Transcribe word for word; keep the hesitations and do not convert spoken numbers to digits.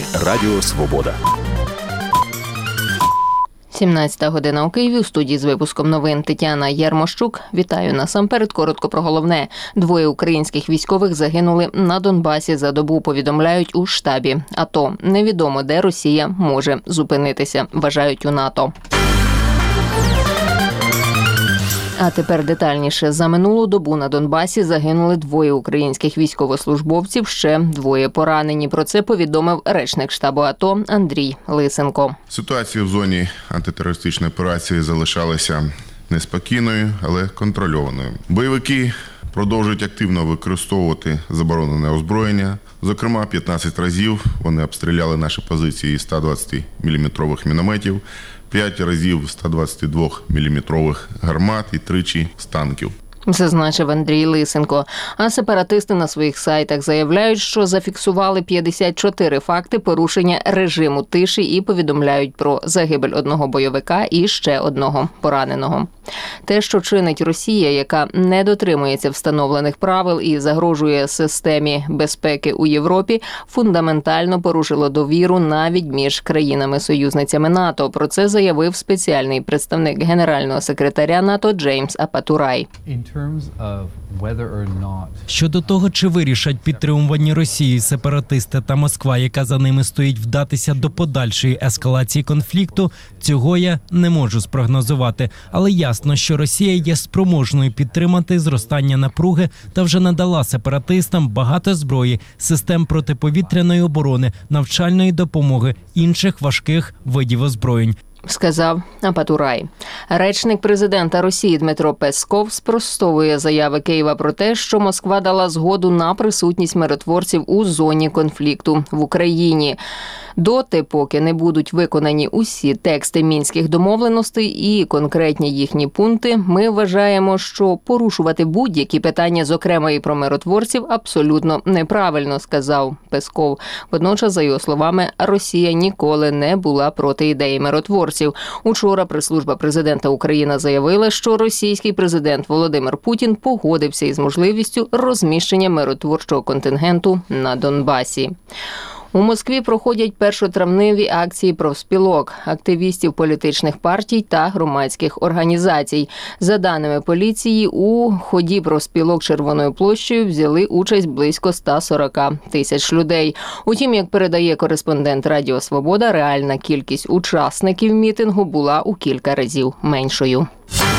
ефірі Радіо Свобода. сімнадцята година у Києві. У студії з випуском новин Тетяна Ярмощук. Вітаю насамперед. Коротко про головне. Двоє українських військових загинули на Донбасі за добу, повідомляють у штабі АТО. Невідомо, де Росія може зупинитися, вважають у НАТО. А тепер детальніше. За минулу добу на Донбасі загинули двоє українських військовослужбовців, ще двоє поранені. Про це повідомив речник штабу АТО Андрій Лисенко. Ситуація в зоні антитерористичної операції залишалася неспокійною, але контрольованою. Бойовики продовжують активно використовувати заборонене озброєння. Зокрема, п'ятнадцять разів вони обстріляли наші позиції із ста двадцяти міліметрових мінометів, п'ять разів ста двадцяти двох міліметрових гармат і тричі з танків. Зазначив Андрій Лисенко. А сепаратисти на своїх сайтах заявляють, що зафіксували п'ятдесят чотири факти порушення режиму тиші і повідомляють про загибель одного бойовика і ще одного пораненого. Те, що чинить Росія, яка не дотримується встановлених правил і загрожує системі безпеки у Європі, фундаментально порушило довіру навіть між країнами-союзницями НАТО. Про це заявив спеціальний представник генерального секретаря НАТО Джеймс Апатурай. Щодо того, чи вирішать підтримувані Росією сепаратисти та Москва, яка за ними стоїть, вдатися до подальшої ескалації конфлікту, цього я не можу спрогнозувати. Але ясно, що Росія є спроможною підтримати зростання напруги та вже надала сепаратистам багато зброї, систем протиповітряної оборони, навчальної допомоги, інших важких видів озброєнь. Сказав Апатурай. Речник президента Росії Дмитро Песков спростовує заяви Києва про те, що Москва дала згоду на присутність миротворців у зоні конфлікту в Україні. Доти, поки не будуть виконані усі тексти мінських домовленостей і конкретні їхні пункти, ми вважаємо, що порушувати будь-які питання, зокрема і про миротворців, абсолютно неправильно, сказав Песков. Водночас, за його словами, Росія ніколи не була проти ідеї миротворців. Учора прес-служба президента України заявила, що російський президент Володимир Путін погодився із можливістю розміщення миротворчого контингенту на Донбасі. У Москві проходять першотравневі акції профспілок, активістів політичних партій та громадських організацій. За даними поліції, у ході профспілок Червоною площею взяли участь близько ста сорока тисяч людей. Утім, як передає кореспондент Радіо Свобода, реальна кількість учасників мітингу була у кілька разів меншою.